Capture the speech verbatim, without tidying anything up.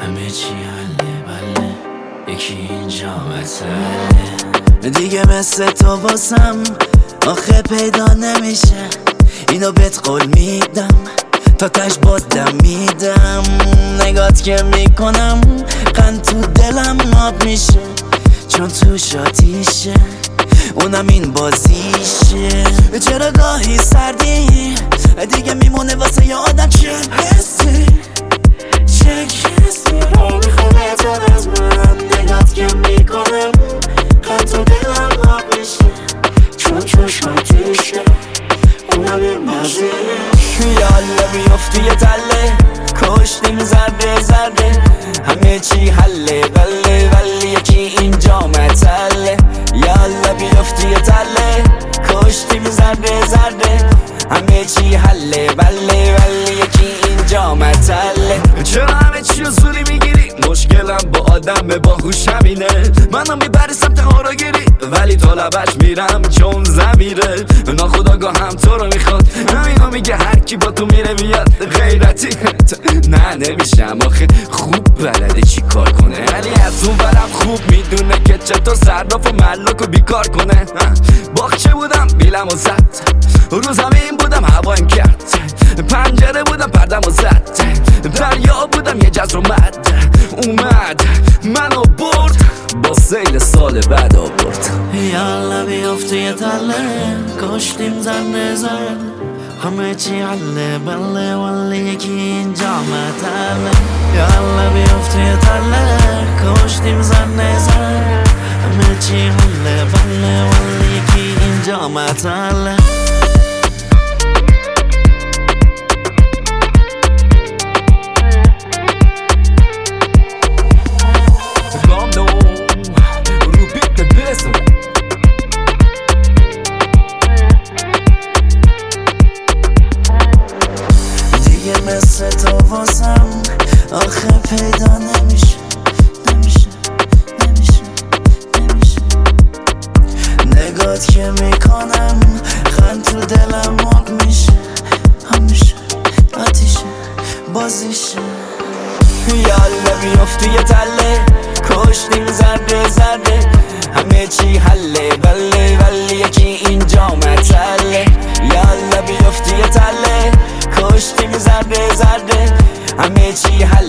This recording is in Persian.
همه چی حله بله، یکی اینجا مسئله. دیگه مثل تو باسم آخه پیدا نمیشه، اینو بهت قول میدم تا تش باز دم میدم. نگات که میکنم قند تو دلم آب میشه، چون توش آتیشه اونم این بازیشه. چرا گاهی سردی دیگه میمونه واسه یه آدم چه حسی چه کسی رو میخواه بهتر از من. نگات که میکنم قند تو دلم آب میشه، چون توش آتیشه اونم این بازیشه. یالا بیفتی یه تله کشتیم ذره ذره، همه چی حله بله ولی یکی اینجا متله. یالا بیفتی یه تله کشتیم ذره ذره، همه چی حله بله ولی یکی اینجا متله. چرا همه چی رو زوری میگیری؟ مشکلم با آدم باهوش همینه، منو میبری سمت هاراگیری ولی تا لبش میرم چون زمیره. ناخداگاه هم تو رو میخواد، همینو میگه هر کی با تو میره میاد غیرتی. نه نمیشم آخه خوب بلده چی کار کنه، ولی از اون برم خوب میدونه که چطور صراف و ملاک و بیکار کنه. باغچه بودم بیلم و زد، رو زمین بودم هوایم کرد، پنجره بودم پردم و زد، دریا بودم یه جزر اومد اومد منو برد با سیل سال بعد آورد. یالا بیفتی یه تله کشتیم ذره ذره، همه چی حله بله ولی یکی اینجا متله. یالا بیفتی یه تله کشتیم ذره ذره، همه چی حله بله ولی یکی اینجا متله. دیگه مثل تو واسم آخه پیدا نمیشه نمیشه نمیشه نمیشه. نگات که میکنم خند تو دلم آب میشه، همیشه آتیشه بازیشه. یالا بیفتی یه تله کشتیم ذره ذره، همه چی حله بله ولی یکی اینجا متله. یالا بیفتی یه تله کشتیم ذره ذره، همه چی حله